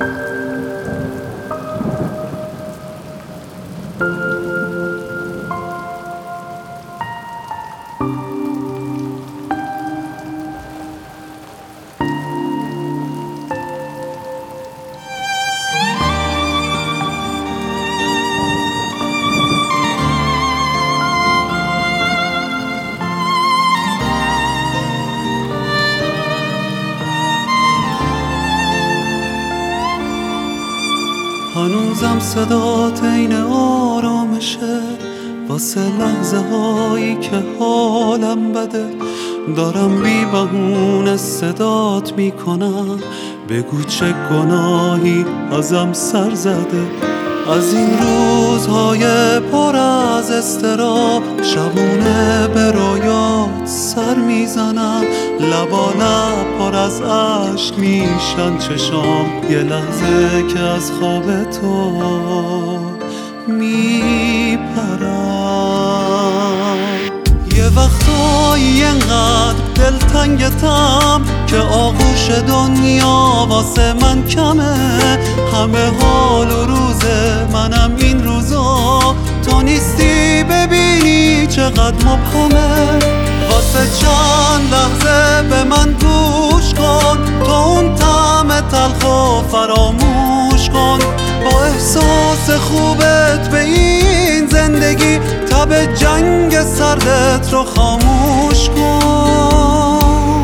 هنوزم صدات عین آرامشه، واسه لحظه هایی که حالم بده. دارم بی بهونه صدات میکنم، بگو چه گناهی ازم سر زده. از این روزهای پر از اضطراب، شبونه به رویات سر میزنم. لبا لب پر از عشق میشن چشام، یه لحظه که از خواب تو میپرم. یه وقتایی انقدر دلتنگتم که آغوش دنیا واسه من کمه. همه حال و روز منم این روزا، تو نیستی ببینی چقدر مبهمه. واسه چند لحظه به من گوش کن، تو اون طعم تلخ و فراموش کن. با احساس خوبت به این زندگی، تب جنگ سردت رو خاموش کن.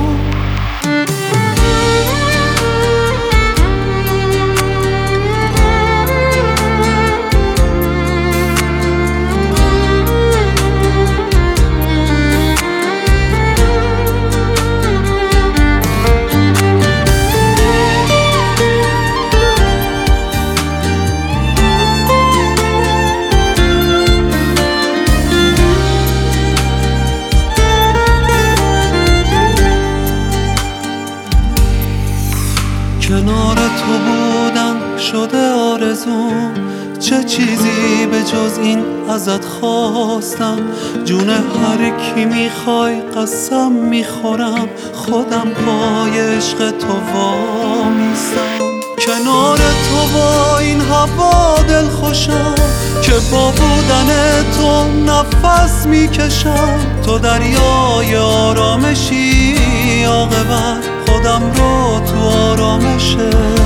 کنار تو بودم شده آرزوم، چه چیزی به جز این ازت خواستم. جون هر کی میخوای قسم میخورم، خودم پای عشق تو وامیستم. کنار تو با این هوا دل خوشم، که با بودن تو نفس میکشم. تو دریای آرامشی عاقبت، خودم رو تو آرامشت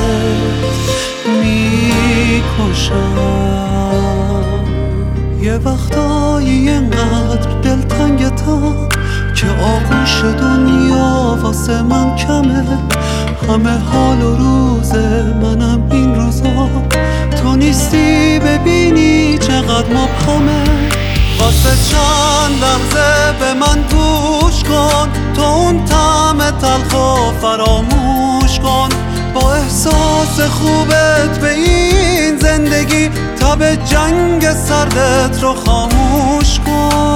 میکشم. یه وقتایی انقدر دلتنگتم که آغوش دنیا واسه من کمه. همه حال و روز منم این روزا، تو نیستی ببینی چقدر مبهمه. واسه چند لحظه به من گوش کن، تو اون طعم تلخ و فراموش کن. با احساس خوبت به این زندگی، تب جنگ سردت رو خاموش کن.